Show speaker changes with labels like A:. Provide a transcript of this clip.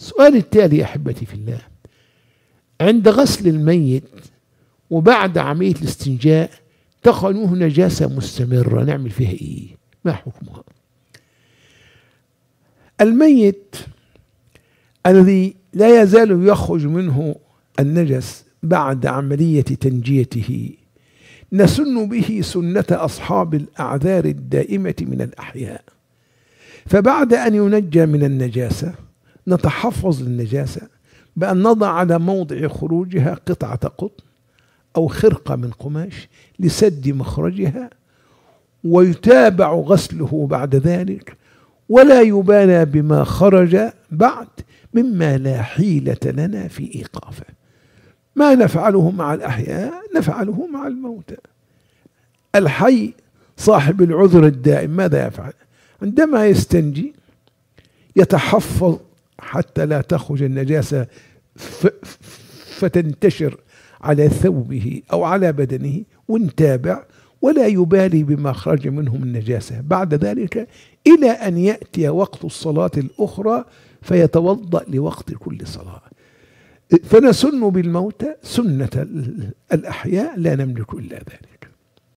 A: السؤال التالي يا أحبتي في الله، عند غسل الميت وبعد عملية الاستنجاء تقع منه نجاسة مستمرة، نعمل فيها إيه؟ ما حكمها؟ الميت الذي لا يزال يخرج منه النجس بعد عملية تنجيته نسن به سنة أصحاب الأعذار الدائمة من الأحياء، فبعد أن ينجى من النجاسة نتحفظ للنجاسة بأن نضع على موضع خروجها قطعة قطن أو خرقة من قماش لسد مخرجها، ويتابع غسله بعد ذلك، ولا يبالى بما خرج بعد مما لا حيلة لنا في إيقافه. ما نفعله مع الأحياء نفعله مع الموتى. الحي صاحب العذر الدائم ماذا يفعل؟ عندما يستنجي يتحفظ حتى لا تخرج النجاسة فتنتشر على ثوبه أو على بدنه، ونتابع ولا يبالي بما خرج منه من النجاسة بعد ذلك إلى أن يأتي وقت الصلاة الأخرى فيتوضأ لوقت كل صلاة. فنسن بالموتى سنة الأحياء لا نملك إلا ذلك.